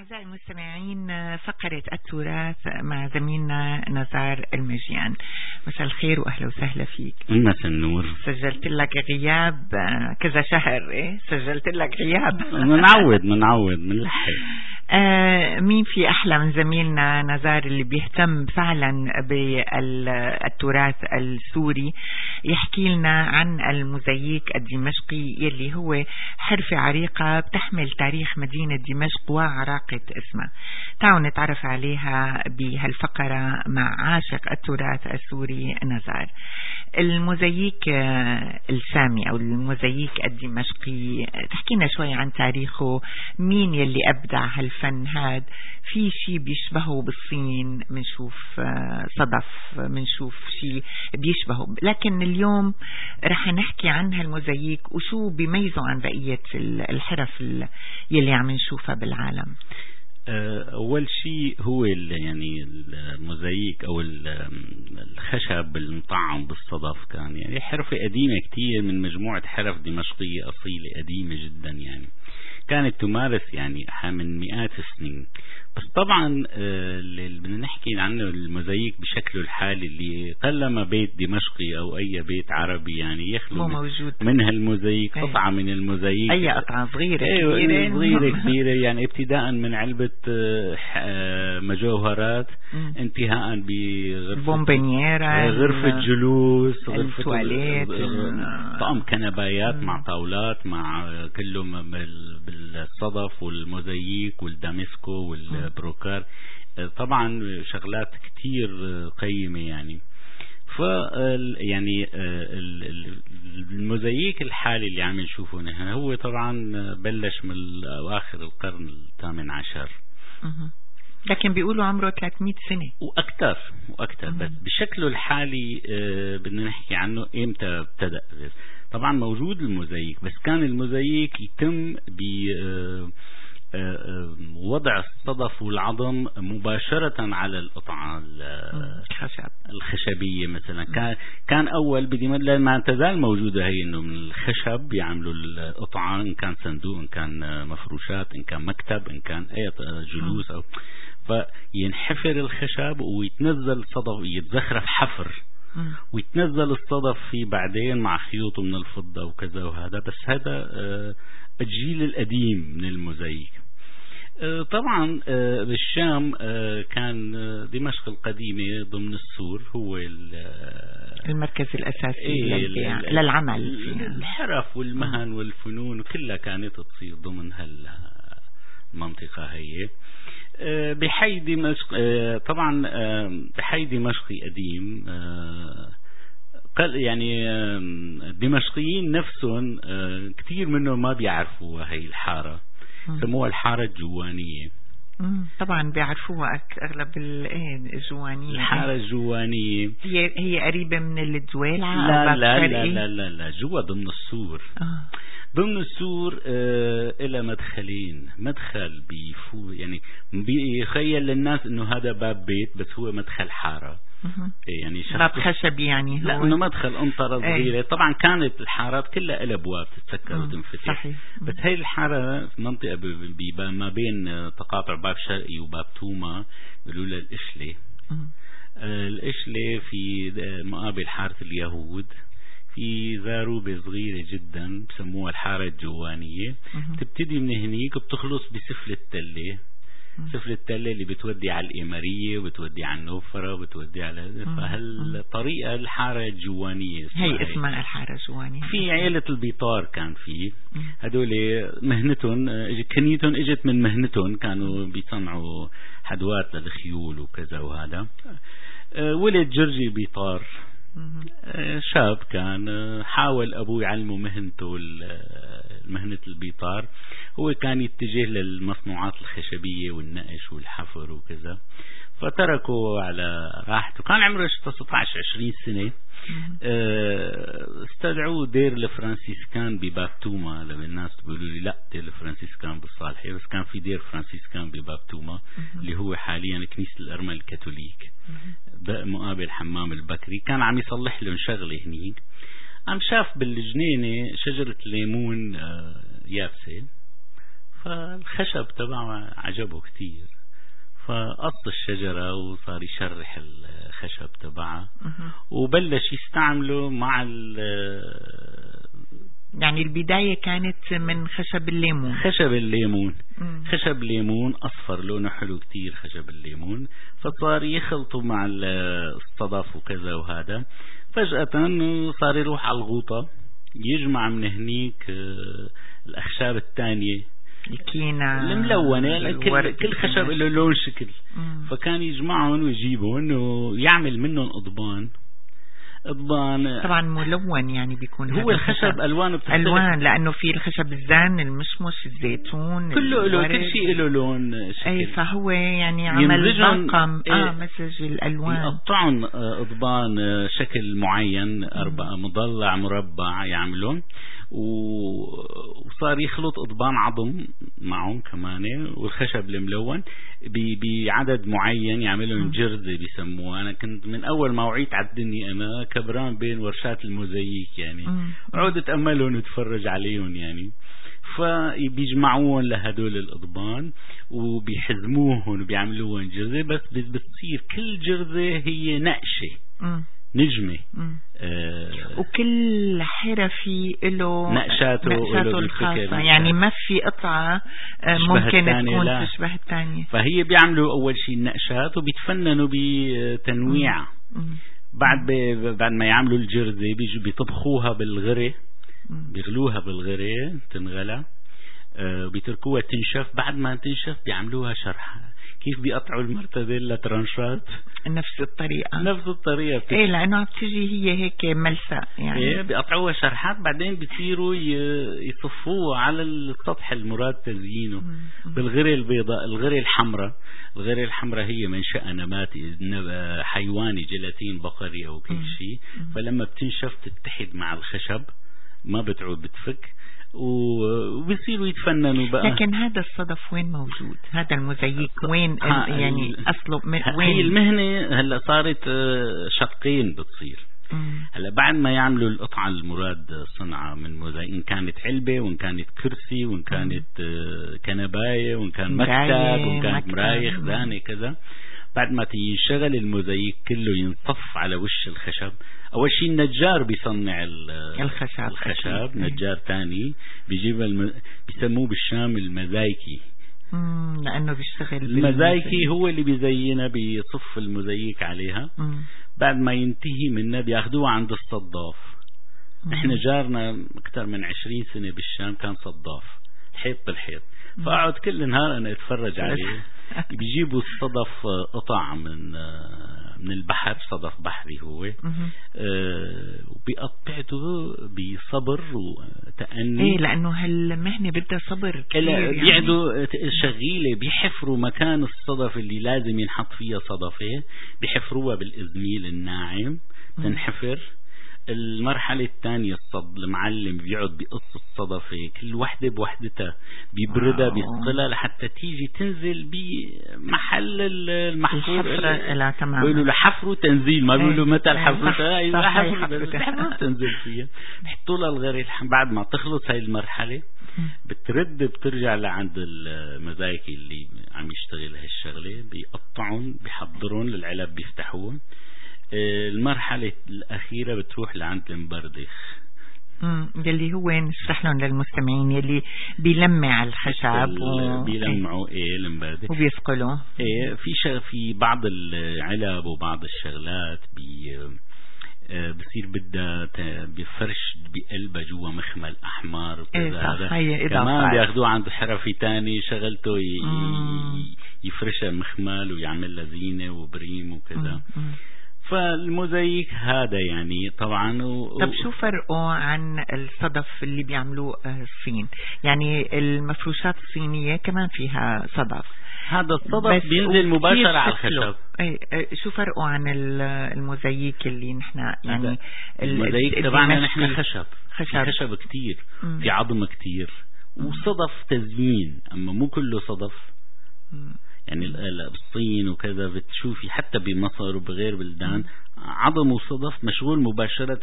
أعزائي المستمعين، فقرة التراث مع زميلنا نزار المجيان. مساء الخير وأهلا وسهلا فيك. مساء النور. سجلت لك غياب كذا شهر. سجلت لك غياب. منعود منلحق. مين في أحلى من زميلنا نزار اللي بيهتم فعلا بالتراث السوري يحكي لنا عن الموزاييك الدمشقي يلي هو حرفة عريقة بتحمل تاريخ مدينة دمشق وعراقة اسمها. تعالوا نتعرف عليها بهالفقرة مع عاشق التراث السوري نزار. الموزاييك السامي أو الموزاييك الدمشقي، تحكينا شوي عن تاريخه، مين يلي أبدع هالفن هاد؟ في شيء بيشبهه بالصين، منشوف صدف، منشوف شيء بيشبهه، لكن اليوم رح نحكي عن هالموزاييك وشو بيميزه عن بقية الحرف يلي عم نشوفها بالعالم. أول شيء هو يعني الموزاييك أو الخشب المطعم بالصدف، كان يعني حرفة قديمة كتير من مجموعة حرف دمشقية أصيلة قديمة جدا، يعني كانت تمارس يعني من مئات السنين. بس طبعا اللي بدنا نحكي عنه الموزاييك بشكله الحالي اللي قلما بيت دمشقي أو أي بيت عربي يعني يخلو من هالموزاييك قطعة من الموزاييك، أي قطعة صغيرة كبيرة يعني ابتداء من علبة مجوهرات انتهاء بغرفة جلوس، غرفة طقم كنبايات مع طاولات مع كله بالصدف والموزاييك والدامسكو والبروكار، طبعا شغلات كتير قيمة يعني. يعني الموزاييك الحالي اللي عم نشوفه نحن هو طبعا بلش من أواخر القرن الثامن عشر، لكن بيقولوا عمره 300 سنة وأكثر. بس بشكله الحالي بدنا نحكي عنه إمتى ابتدأ. طبعا موجود الموزاييك، بس كان الموزاييك يتم وضع الصدف والعظم مباشرة على القطعة الخشبية مثلا. كان أول ما تزال موجودة هي إنه من الخشب يعملوا القطعة، إن كان صندوق، إن كان مفروشات، إن كان مكتب، إن كان أي جلوس أو فينحفر الخشب ويتنزل صدف، يتزخرف حفر ويتنزل الصدف فيه بعدين مع خيوط من الفضة وكذا وهذا. بس هذا الجيل القديم من الموزاييك. طبعا بالشام كان دمشق القديمة ضمن السور هو المركز الأساسي للعمل، الحرف والمهن والفنون كلها كانت تصير ضمن هالمنطقة هي. بحي دمشق طبعا بحي دمشقي قديم، يعني الدمشقيين نفسهم كثير منهم ما بيعرفوا هاي الحارة، سموها الحارة الجوانية. طبعا بيعرفوها أغلب الجوانية. الحارة الجوانية هي قريبة من الدويلعة؟ لا جوا ضمن السور. ضمن السور إلى مدخلين، مدخل يعني بيخيل للناس إنه هذا باب بيت، بس هو مدخل حارة. يعني باب خشبي يعني، لا إنه مدخل أنطرة صغيرة. طبعا كانت الحارات كلها إلى أبواب تتسكر وتنفتح. بس هاي الحارة في منطقة ما بين تقاطع باب شرقي وباب توما، بيقولوا لها الإشلة. الإشلة في مقابل حارة اليهود، في زاروبة صغيرة جدا بسموها الحارة الجوانية. تبتدي من هنيك وبتخلص بسفل التلة، سفل التلة اللي بتودي على الإمارية وبتودي على النوفرة وبتودي على فهالطريقة الحارة الجوانية هي اسمها الحارة الجوانية. في عائلة البيطار كان في هدول مهنتهم كنيتهم اجت من مهنتهم، كانوا بيصنعوا حدوات للخيول وكذا وهذا. ولد جرجي بيطار شاب كان حاول أبوه يعلمه مهنته مهنة البيطار. هو كان يتجه للمصنوعات الخشبية والنقش والحفر وكذا، فتركه على راحته. كان عمره 16-20 سنة. استدعوه دير الفرانسيسكان بباب توما. لما الناس بيقولوا لي لا دير الفرانسيسكان بالصالحية، بس كان في دير فرانسيسكان بباب توما اللي هو حاليا كنيسة الأرمل الكاثوليك مقابل حمام البكري. كان عم يصلح له شغله هنيك، عم شاف بالجنينة شجرة ليمون يابسة، فالخشب تبعه عجبه كتير، فقص الشجرة وصار يشرح الخشب تبعها وبلش يستعمله مع يعني البداية كانت من خشب الليمون. خشب ليمون أصفر لونه حلو كتير خشب الليمون، فصار يخلطوا مع الصدف وكذا وهذا. فجأة صار يروح على الغوطة يجمع من هنيك الأخشاب الثانية الكينة الملونة، كل خشب له لون شكل. فكان يجمعهم ويجيبهم ويعمل منهم أضبان طبعا ملون، يعني بيكون هو الخشب ألوانه ألوان، لأنه في الخشب الزان، المشمش، الزيتون، كله له كل شيء له لون شكل. أي فهو يعني عمل طاقم مسج الألوان. يقطعون أضبان شكل معين، مضلع مربع يعملون، وصار يخلط أضبان عظم معهم كمان والخشب الملون بعدد معين يعملون جرذة بيسموها. أنا كنت من أول ما وعيت على الدنيا أنا كبران بين ورشات الموزاييك يعني، عود أتأملهم وتفرج عليهم يعني. فبيجمعوهم لهدول الأضبان وبيحزموهم وبيعملوهم جرذة، بس بتصير كل جرذة هي نقشة نجمة. وكل حرفي له نقشاته الخاصة، يعني ما في قطعة ممكن تكون تشبه الثانية. فهي بيعملوا أول شيء النقشات وبيتفننوا بتنويع. بعد ما يعملوا الجرذة بيجوا بيطبخوها بالغرة، بيغلوها بالغرة تنغلى، بيتركوها تنشف. بعد ما تنشف بيعملوها شرح. كيف بيقطعوا المرتديلا ترانشات؟ نفس الطريقة ايه، لأنه عم تيجي هي هيك ملساء يعني. ايه، بيقطعوها شرحات، بعدين بيصيروا يصفوها على السطح المراد تزيينه بالغرة البيضاء. الغرة الحمراء هي منشأ نباتي حيواني، جيلاتين بقري أو كل شيء. فلما بتنشف تتحد مع الخشب، ما بتعود بتفك، وبيصيروا يتفننوا بقى. لكن هذا الصدف وين موجود؟ هذا الموزاييك وين يعني أصله وين؟ هي المهنة هلا صارت شقين بتصير. هلا بعد ما يعملوا القطعة المراد صنعها من موزاييك، إن كانت علبة وإن كانت كرسي وإن كانت كنباية وإن كان مكتب وإن كانت مراية خزانة كذا، بعد ما ينشغل الموزاييك كله ينصف على وش الخشب. أول شيء النجار بيصنع الخشب نجار تاني بيجيب بيسموه بالشام المزايكي، لأنه بيشتغل المزايكي هو اللي بيزينها، بيصف الموزاييك عليها. بعد ما ينتهي منها بياخدوها عند الصداف. احنا جارنا أكثر من 20 سنة بالشام كان صداف حيط بالحيط، فأقعد كل نهار أنا أتفرج عليه. بيجيبوا الصدف قطع من البحر، صدف بحري هو، وبيقطعته بصبر وتأني. ايه، لأنه هالمهنة بدها صبر كثير يعني. بيعدوا شغيلة، بيحفروا مكان الصدف اللي لازم ينحط فيها صدفة، بيحفروها بالإزميل الناعم تنحفر. المرحلة الثانية المعلم بيقعد بقص الصدفة كل وحدة بوحدتها، بيبردها بيثقلها لحتى تيجي تنزل بمحل المحفور. بيقولوا له حفر وتنزيل، ما بيقولوا متى الحفر. حفر تنزل فيها، بيحطوا لها الغريل. بعد ما تخلص هاي المرحلة بترجع لعند المزايكي اللي عم يشتغل هالشغلة، بيقطعون بيحضرون للعلب بيفتحوهم. المرحلة الأخيرة بتروح لعند المبردخ، يلي هو نشرح لهم للمستمعين، يلي بيلمع الخشب بيلمعوا المبردخ وبيثقلوا. في بعض العلب وبعض الشغلات بصير بدها بفرش بقلبها جوا مخمل أحمر وكذا. هذا كمان بياخدوه عند حرفي تاني شغلته يفرشها مخمل ويعمل لها زينة وبريم وكذا. فالموزاييك هذا يعني طبعا طب شو فرقه عن الصدف اللي بيعملوه الصين؟ يعني المفروشات الصينية كمان فيها صدف، هذا الصدف بينزل مباشرة على الخشب. شو فرقه عن الموزاييك اللي نحن يعني الموزاييك تبعنا نحن خشب كتير، في عظم كتير وصدف تزيين، أما مو كله صدف. يعني بالصين وكذا بتشوفي حتى بمصر وبغير بلدان عظم وصدف مشغول مباشرة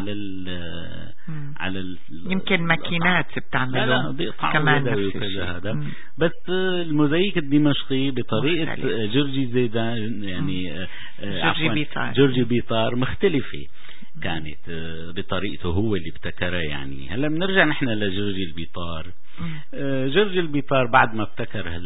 على يمكن ماكينات بتعمله كمان وكذا هذا. بس الموزايك الدمشقي بطريقة جورجي زيدان يعني جورجي بيطار مختلفة كانت بطريقته هو اللي ابتكرها. يعني هلا بنرجع نحن لجورجي البيطار. جورجي البيطار بعد ما ابتكر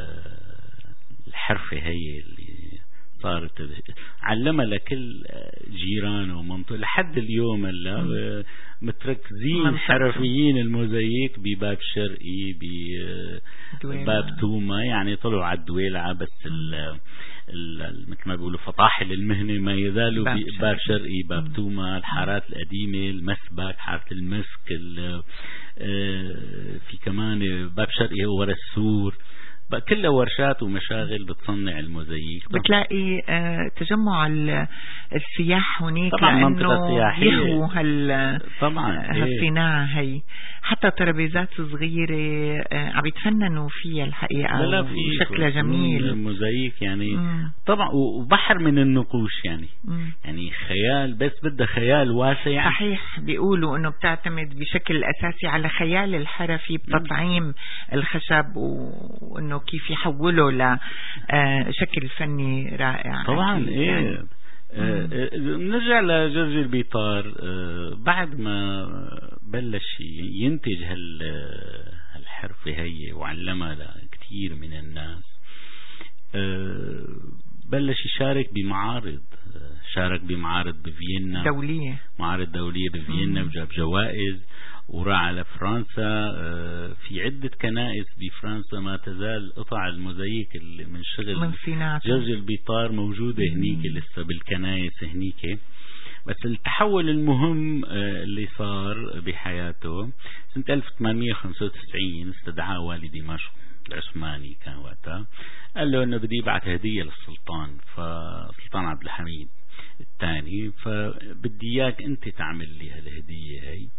الحرفة هي اللي صارت علمها لكل جيرانه ومنطقه لحد اليوم هلا متركزين حرفيين الموزايك بباب شرقي بباب توما، يعني طلعوا على الدويلعة بس مثل ما بيقولوا فطاحل المهنة ما يزالوا باب شرقي باب توما، الحارات القديمة المسبك حارة المسك في كمان باب شرقي ورا السور كلها ورشات ومشاغل بتصنع الموزايك. بتلاقي تجمع السياح هناك طبعا منطقة سياحية يهووا طبعا هالصناعة هي، حتى ترابيزات صغيرة عم يتفننوا فيها الحقيقة وشكلها جميل الموزايك يعني طبعا وبحر من النقوش يعني يعني خيال بس بدها خيال واسع يعني. صحيح بيقولوا انه بتعتمد بشكل اساسي على خيال الحرفي بتطعيم الخشب وانه كيف يحوله لشكل فني رائع. طبعا ايه نرجع لجورجي البيطار. بعد ما بلش ينتج هالحرفة هي وعلمها لكثير من الناس بلش يشارك بمعارض. شارك بمعارض بفيينا دولية، معارض دولية بفيينا وجاب جوائز وراح على فرنسا. في عدة كنائس بفرنسا ما تزال قطع الموزايك اللي من شغل جورجي البيطار موجودة هنيك لسه بالكنائس هنيك. بس التحول المهم اللي صار بحياته سنة 1895 استدعاه والي دمشق العثماني كان وقتها، قال له انه بدي يبعث هدية للسلطان، فسلطان عبد الحميد الثاني، فبدي اياك انت تعمل لي هالهدية هي.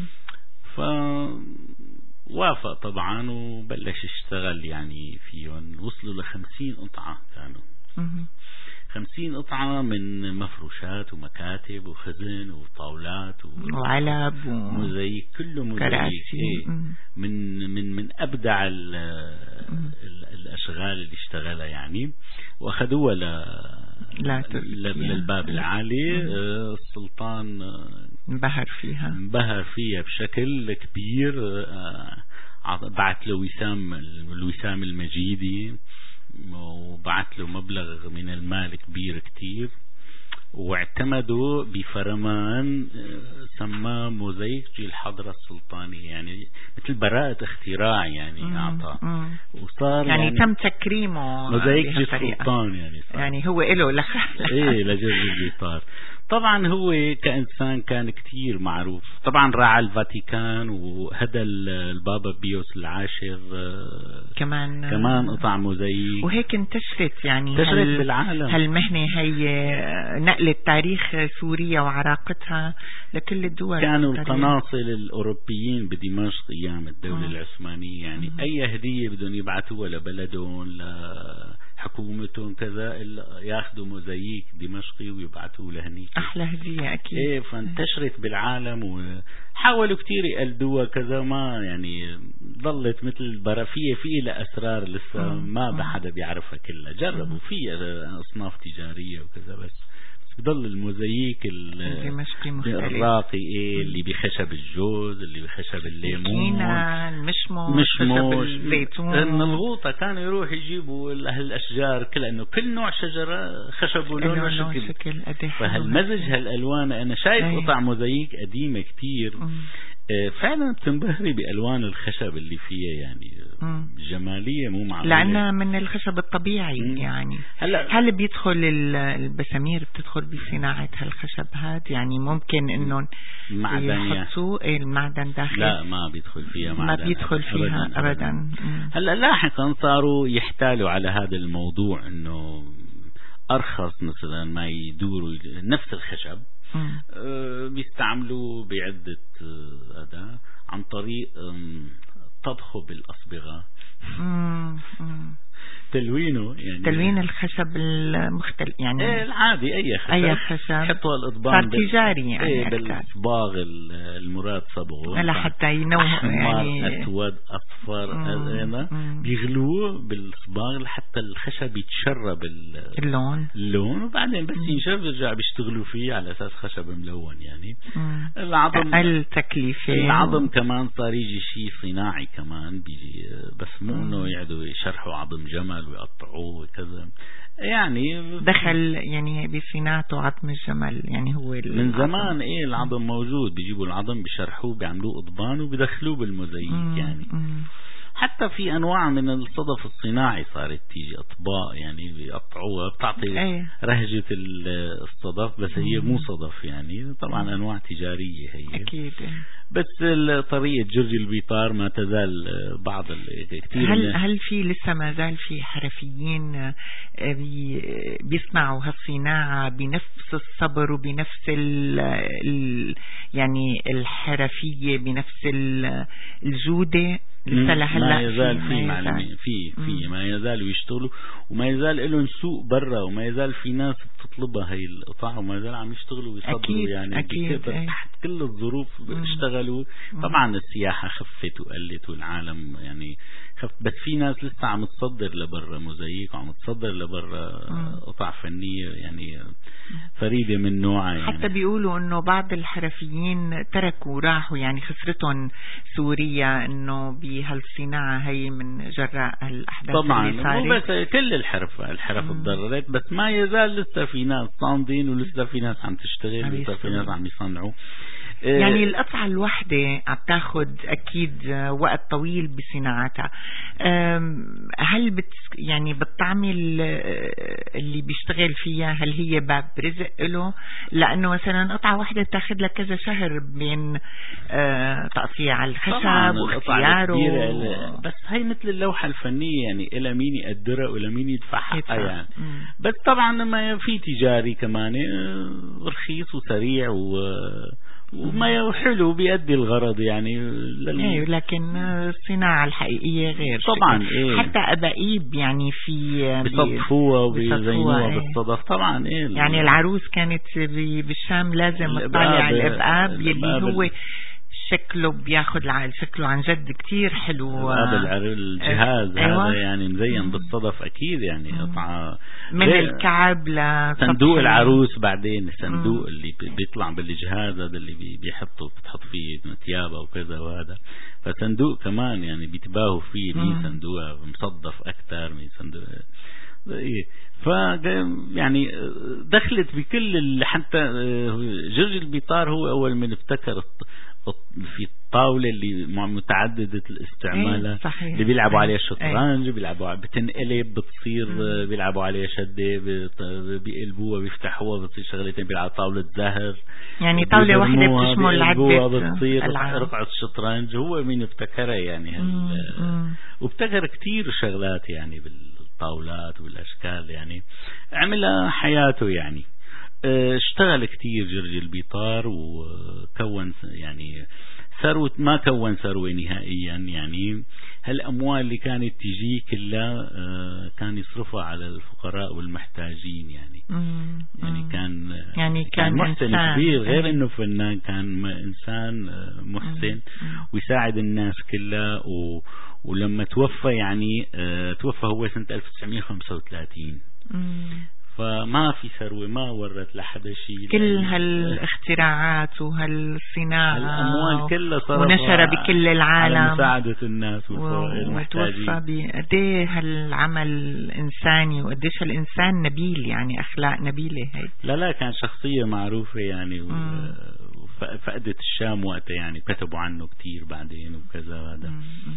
فوافق طبعا وبلش يشتغل يعني فيهم. وصلوا ل50 قطعة كانوا 50 قطعة من مفروشات ومكاتب وخزن وطاولات وعلب وموزايك كله موزايك من أبدع الأشغال اللي اشتغلها يعني. وأخذوها للباب العالي. السلطان انبهر فيها بشكل كبير. بعت له الوسام المجيدي وبعت له مبلغ من المال كبير كتير، واعتمدوا بفرمان سماه موزايك جيل الحضرة السلطانية، يعني مثل براءة اختراع يعني أعطى وصار يعني تم تكريمه موزايك جيل السلطان يعني هو إله ايه لجورجي البيطار. طبعا هو كإنسان كان كتير معروف. طبعا راعى الفاتيكان وهدى البابا بيوس العاشر كمان قطع موزايك، وهيك انتشرت يعني بالعالم. هالمهنة هي نقلت تاريخ سوريا وعراقتها لكل الدول. كانوا القناصل الأوروبيين بدمشق أيام الدولة العثمانية يعني أي هدية بدهم يبعثوها لبلدهم لحكومتهم كذا ياخذوا موزايك دمشقي ويبعثوه لهنيك. أحلى هدية أكيد. إيه فانتشرت بالعالم وحاولوا كتير يقلدوها كذا ما يعني ظلت مثل برافية فيه لأسرار لسه ما حدا بيعرفها كلها. جربوا فيها أصناف تجارية وكذا بس بضل الموزايك الراقي اللي بخشب الجوز اللي بخشب الليمون المشموش خشب الزيتون النلغوطة. كانوا يروح يجيبوا هالأشجار كلها إنه كل نوع شجرة خشب ولون شكل. فهالمزج هالألوان أنا شايف قطع موزايك قديمة كتير فعلا بتنبهري بألوان الخشب اللي فيها يعني جمالية مو معقولة لأنها من الخشب الطبيعي. يعني هل بيدخل البسامير بتدخل بصناعة هالخشب هاد يعني ممكن إنه يحطوه المعدن داخل؟ لا ما بيدخل فيها معدن، ما بيدخل فيها أبدا. هلا لاحقا صاروا يحتالوا على هذا الموضوع إنه أرخص مثلا ما يدوروا نفس الخشب بيستعملوا بعدة أداة عن طريق طبخه بالأصبغة. تلوينه يعني تلوين الخشب المختلف يعني العادي أي خشب حطوا الإضبان صار تجاري يعني بالصباغ المراد صبغه لحتى ينوه يعني أسود أصفر هذا بيغلوه بالصباغ لحتى الخشب يتشرب اللون وبعدين بس ينشف يرجع بيشتغلوا فيه على أساس خشب ملون يعني. العظم التكلفة العظم كمان صار يجي شيء صناعي كمان بيجي بس مو انه يقعدوا يشرحوا عظم جمل ويقطعوه وكذا يعني دخل يعني بصناعته عظم الجمل يعني هو من زمان العظم موجود بيجيبوا العظم بيشرحوه بيعملوه قضبان وبيدخلوه بالموزاييك يعني حتى في أنواع من الصدف الصناعي صارت تيجي أطباق يعني بيقطعوها بتعطي رهجة الصدف بس هي مو صدف يعني طبعا أنواع تجارية هي أكيد. بس طريقة جرج البيطار ما تزال بعض كثير هل في لسه ما زال في حرفيين بيصنعوا هالصناعة بنفس الصبر وبنفس يعني الحرفية بنفس الجودة لسه لهلا؟ ما يزال في معلمين في ما يزالوا يشتغلوا وما يزال لهم سوق برا وما يزال في ناس بتطلبها هي القطع وما يزال عم يشتغلوا ويصدروا يعني أكيد. تحت كل الظروف اشتغلوا. طبعا السياحة خفت وقلت والعالم يعني بس في ناس لسه عم تصدر لبرا موزاييك وعم تصدر لبرا قطع فنية يعني فريدة من نوعها يعني. حتى بيقولوا انه بعض الحرفيين تركوا راحوا يعني خسرتهم سوريا انه بهالصناعة هي من جراء الأحداث طبعا اللي صارت. مو بس كل الحرف تضررت بس ما يزال لسه في ناس صامدين ولسه في ناس عم تشتغل ولسه في ناس عم يصنعوا يعني القطعة الواحدة عم تاخد أكيد وقت طويل بصناعتها. هل يعني بالطعمة اللي بيشتغل فيها هل هي باب رزق له؟ لأنه مثلا قطعة واحدة بتاخد لك كذا شهر بين تقطيع الخشب واختياره بس هي مثل اللوحة الفنية يعني إلى مين يقدرها وإلى مين يدفع حقها يعني. بس طبعا ما في تجاري كمان رخيص وسريع وما حلو بيأدي الغرض يعني لكن الصناعة الحقيقية غير طبعا حتى أبائيب يعني في بيصدفوها وبيزينوها بالصدف طبعا يعني العروس كانت بالشام لازم تطالع الإبقاب يلي هو شكله بياخد شكله عن جد كتير حلو. الجهاز هذا يعني مزين بالصدف أكيد يعني قطعة من الكعب صندوق العروس بعدين الصندوق اللي بيطلع بالجهاز هذا اللي بتحط فيه ثيابها وكذا وهذا فصندوق كمان يعني بيتباهوا فيه صندوق مصدف أكثر من صندوق يعني دخلت بكل حتى جرج البيطار هو أول من ابتكر في الطاولة اللي متعددة الاستعمال اللي بيلعبوا عليها الشطرنج بيلعبوا بتنقلب بتصير بيلعبوا عليها شدة بيقلبوها بيفتحوها بتصير شغلتين بيلعبوا طاولة زهر يعني طاولة واحدة بتشمل عدة بتصير رقعة الشطرنج هو مين ابتكرها يعني وابتكر كتير شغلات يعني بالطاولات والأشكال يعني عملها حياته يعني. اشتغل كتير جرج البيطار وكون يعني ثروة ما كون ثروة نهائيا يعني هالأموال اللي كانت تجي كلها كان يصرفها على الفقراء والمحتاجين يعني كان محسن كبير غير انه فنان كان انسان محسن ويساعد الناس كلها ولما توفى يعني توفى هو سنة 1935 فما في ثروة ما ورث لحدا شيء كل هالاختراعات وهالصناعة الأموال كلها صرفها ونشر بكل العالم على مساعدة الناس والمحتاجين وتوفى قديه هالعمل إنساني وقديش هالإنسان نبيل يعني أخلاق نبيلة هي. لا كان شخصية معروفة يعني وفقدت الشام وقتها يعني كتبوا عنه كتير بعدين وكذا هذا.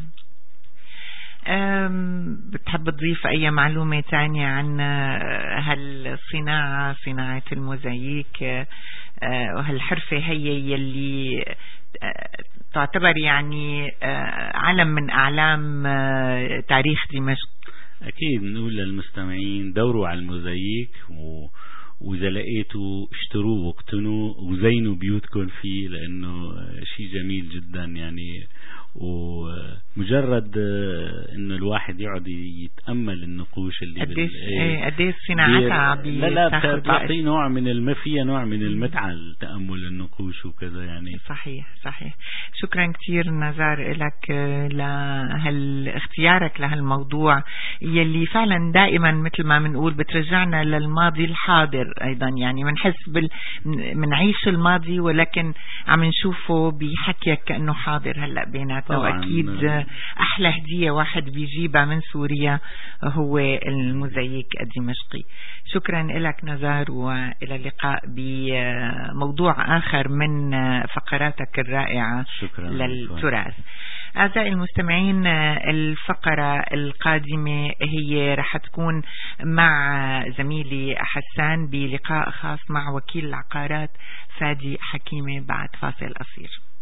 بتحب تضيف أي معلومة تانية عن هالصناعة صناعة الموزاييك وهالحرفة هي يلي تعتبر يعني علم من أعلام تاريخ دمشق؟ أكيد نقول للمستمعين دوروا على الموزاييك وإذا لقيتوا اشتروه واقتنوا وزينوا بيوتكم فيه لأنه شيء جميل جدا يعني ومجرد انه الواحد يقعد يتامل النقوش اللي قديش صناعتها لا بتعطي نوع من فيها نوع من المتعه التامل النقوش وكذا يعني. صحيح. شكرا كثير نزار لك لاختيارك لهالموضوع يلي فعلا دائما مثل ما بنقول بترجعنا للماضي الحاضر ايضا، يعني بنحس منعيش الماضي ولكن عم نشوفه بيحكيك كأنه حاضر هلأ بيناتنا. وأكيد أحلى هدية واحد بيجيبها من سوريا هو الموزاييك الدمشقي. شكرا لك نزار، وإلى اللقاء بموضوع آخر من فقراتك الرائعة للتراث. أعزائي المستمعين، الفقرة القادمة هي رح تكون مع زميلي حسان بلقاء خاص مع وكيل العقارات فادي حكيمة بعد فاصل قصير.